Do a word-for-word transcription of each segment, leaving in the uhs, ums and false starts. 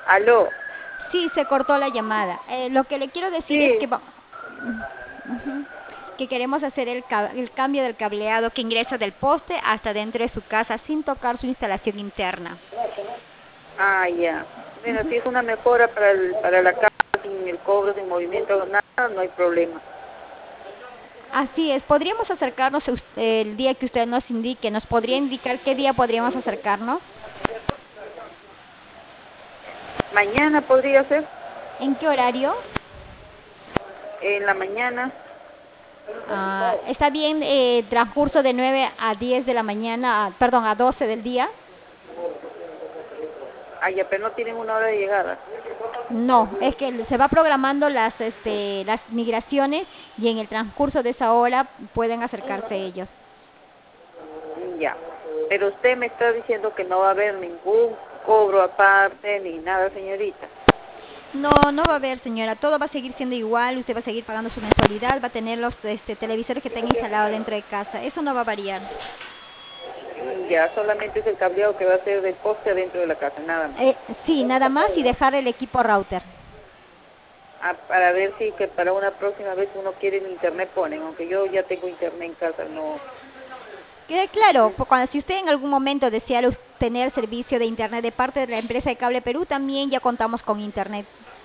Aló. Sí, se cortó la llamada. Eh, lo que le quiero decir es Sí. que, va- Ujú. Que queremos hacer el, ca- el cambio del cableado que ingresa del poste hasta dentro de su casa sin tocar su instalación interna. Ah, ya. Bueno, si es una mejora para, el, para la casa, sin el cobro, sin movimiento, nada, no hay problema. Así es, podríamos acercarnos a us- el día que usted nos indique. ¿Nos podría indicar qué día podríamos acercarnos? Mañana podría ser, ¿En qué horario? en la mañana. Ah, ¿está bien eh, transcurso de nueve a diez de la mañana, a- perdón, a doce del día? Ah, ya, pero no tienen una hora de llegada. No, es que se va programando las, este, las migraciones y en el transcurso de esa hora pueden acercarse ellos. Ya. Pero usted me está diciendo que no va a haber ningún cobro aparte ni nada, señorita. No, no va a haber, señora. Todo va a seguir siendo igual. Usted va a seguir pagando su mensualidad. Va a tener los este, televisores que tenga instalado dentro de casa. Eso no va a variar. Ya, solamente es el cableado que va a ser del poste adentro de la casa, nada más. Eh, sí, nada más y dejar el equipo router. Ah, para ver si que para una próxima vez uno quiere el internet ponen, aunque yo ya tengo internet en casa, no. Que claro, po- cuando, si usted en algún momento desea us- tener servicio de internet de parte de la empresa de Cable Perú, también ya contamos con internet.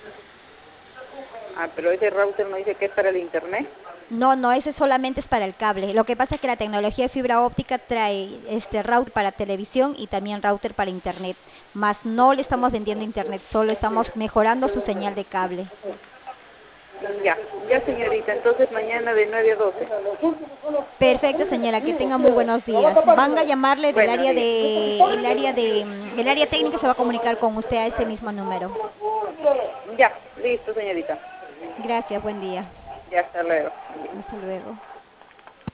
Ah, pero ese router no dice que es para el internet. No, no, ese solamente es para el cable. Lo que pasa es que la tecnología de fibra óptica trae este router para televisión y también router para internet. Más no le estamos vendiendo internet, solo estamos mejorando su señal de cable. Ya, ya señorita, entonces mañana de nueve a doce. Perfecto, señora, que tenga muy buenos días. Van a llamarle del Buenos área días. de el área de mm, el área técnica se va a comunicar con usted a ese mismo número. Ya, listo señorita. Gracias, buen día. Ya, hasta luego. Hasta luego.